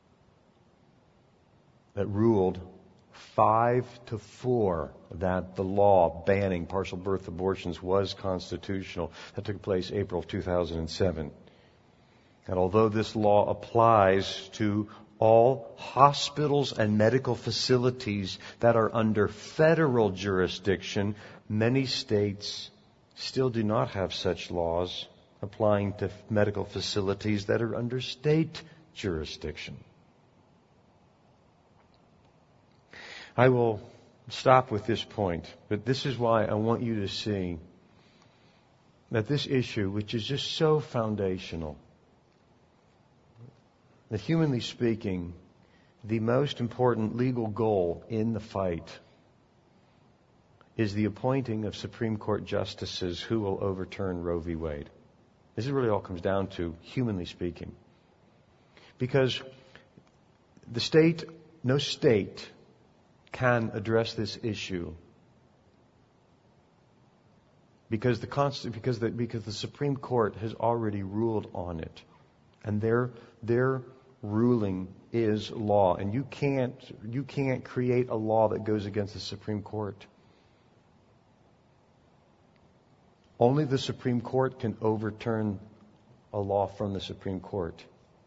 that ruled five to four that the law banning partial birth abortions was constitutional. That took place April of two thousand seven. And although this law applies to all hospitals and medical facilities that are under federal jurisdiction, many states still do not have such laws applying to medical facilities that are under state jurisdiction. I will stop with this point, but this is why I want you to see that this issue, which is just so foundational, that humanly speaking, the most important legal goal in the fight is the appointing of Supreme Court justices who will overturn Roe v. Wade. This is really all it comes down to, humanly speaking. Because the state, no state can address this issue because the Const- because the because the Supreme Court has already ruled on it, and their their ruling is law, and you can't you can't create a law that goes against the Supreme Court. Only the Supreme Court can overturn a law from the Supreme Court.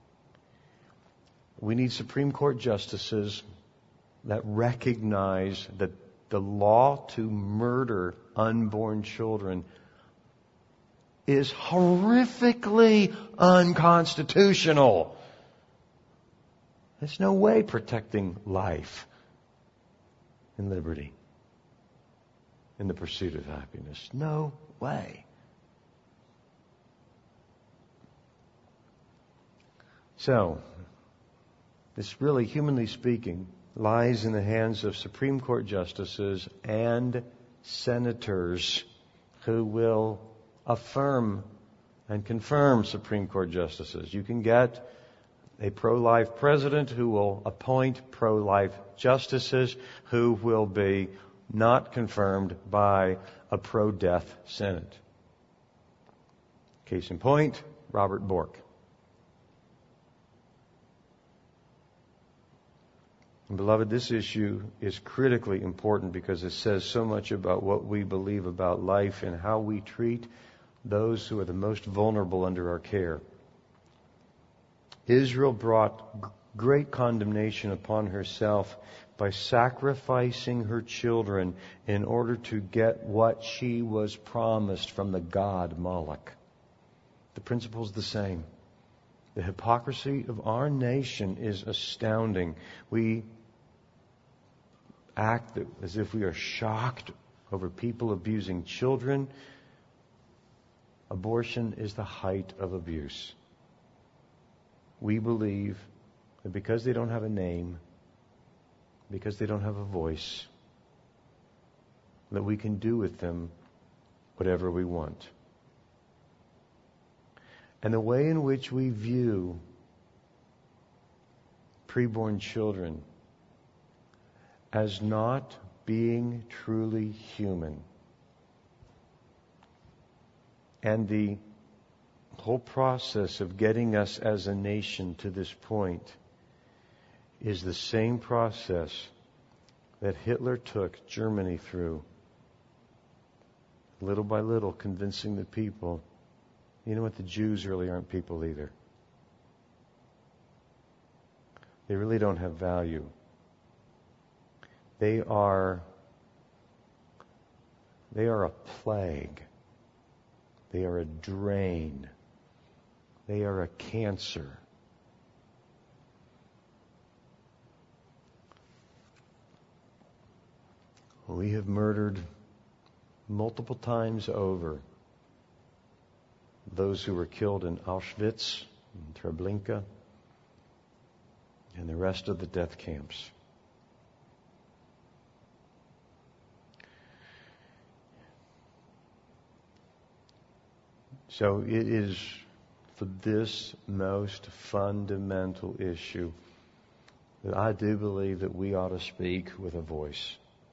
We need Supreme Court justices that recognize that the law to murder unborn children is horrifically unconstitutional. There's no way protecting life and liberty in the pursuit of happiness. No way. So, this really, humanly speaking, lies in the hands of Supreme Court justices and senators who will affirm and confirm Supreme Court justices. You can get a pro-life president who will appoint pro-life justices who will be not confirmed by a pro-death Senate. Case in point, Robert Bork. And beloved, this issue is critically important because it says so much about what we believe about life and how we treat those who are the most vulnerable under our care. Israel brought g- great condemnation upon herself by sacrificing her children in order to get what she was promised from the god Moloch. The principle is the same. The hypocrisy of our nation is astounding. We act as if we are shocked over people abusing children. Abortion is the height of abuse. We believe that because they don't have a name, because they don't have a voice, that we can do with them whatever we want. And the way in which we view preborn children as not being truly human, and the whole process of getting us as a nation to this point is the same process that Hitler took Germany through, little by little convincing the people, you know what, the Jews really aren't people either. They really don't have value. They are, they are a plague. They are a drain. They are a cancer. We have murdered multiple times over those who were killed in Auschwitz, in Treblinka, and the rest of the death camps. So it is for this most fundamental issue that I do believe that we ought to speak with a voice.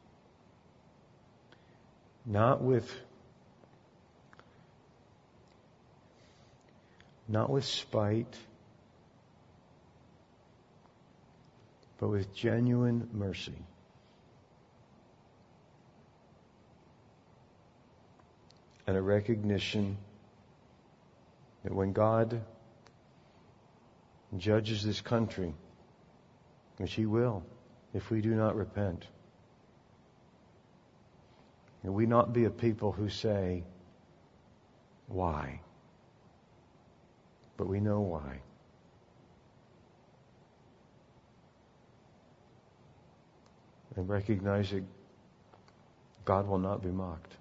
Not with not with spite, but with genuine mercy. And a recognition that when God judges this country, which He will, if we do not repent, and we not be a people who say, why? But we know why. And recognize that God will not be mocked.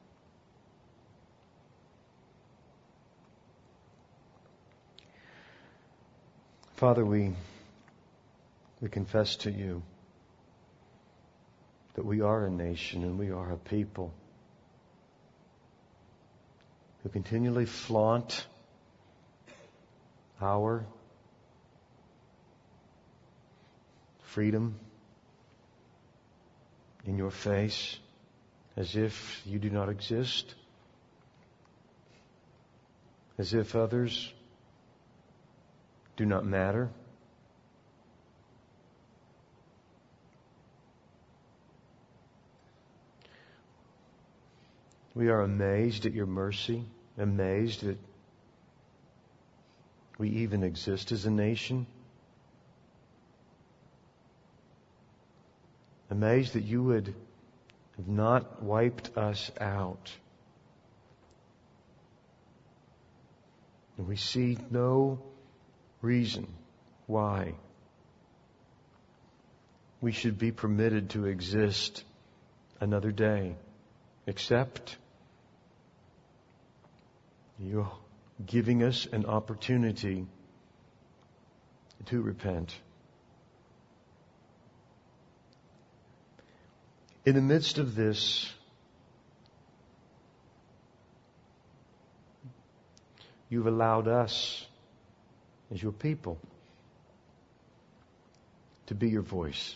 Father, we we confess to You that we are a nation and we are a people who continually flaunt our freedom in Your face as if You do not exist, as if others do not matter. We are amazed at your mercy, amazed that we even exist as a nation, amazed that you would have not wiped us out. And we see no reason why we should be permitted to exist another day, except you giving us an opportunity to repent. In the midst of this, you've allowed us, as your people, to be your voice.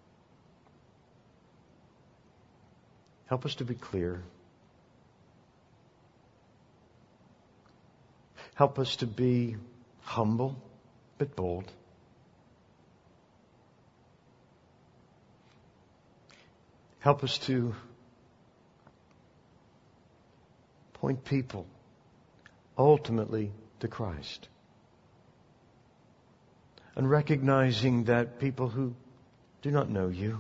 Help us to be clear. Help us to be humble but bold. Help us to point people ultimately to Christ. And recognizing that people who do not know you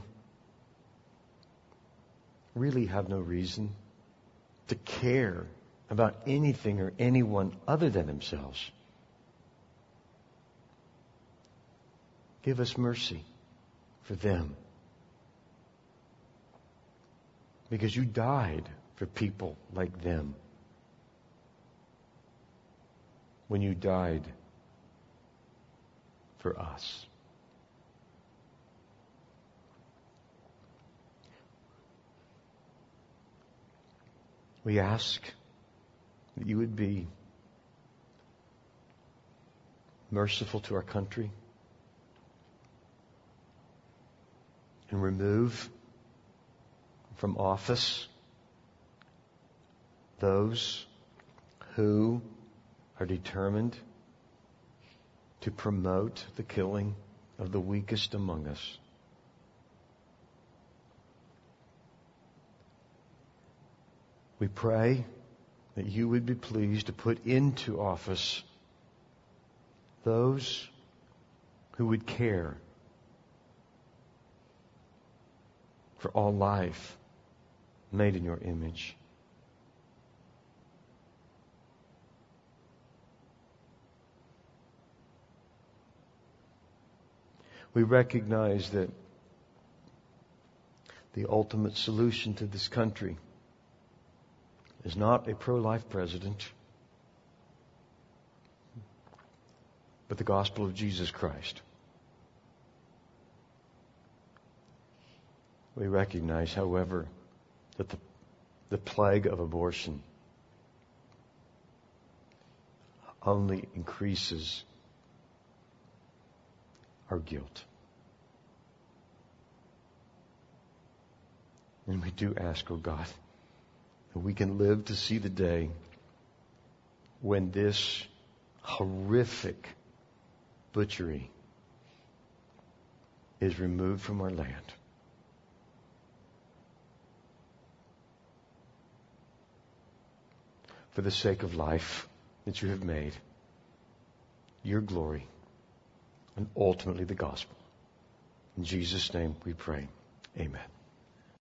really have no reason to care about anything or anyone other than themselves. Give us mercy for them. Because you died for people like them. When you died for us. We ask that you would be merciful to our country and remove from office those who are determined to promote the killing of the weakest among us. We pray that you would be pleased to put into office those who would care for all life made in your image. We recognize that the ultimate solution to this country is not a pro-life president, but the gospel of Jesus Christ. We recognize, however, that the, the plague of abortion only increases our guilt. And we do ask, oh God, that we can live to see the day when this horrific butchery is removed from our land. For the sake of life that you have made, your glory, and ultimately the gospel. In Jesus' name we pray. Amen.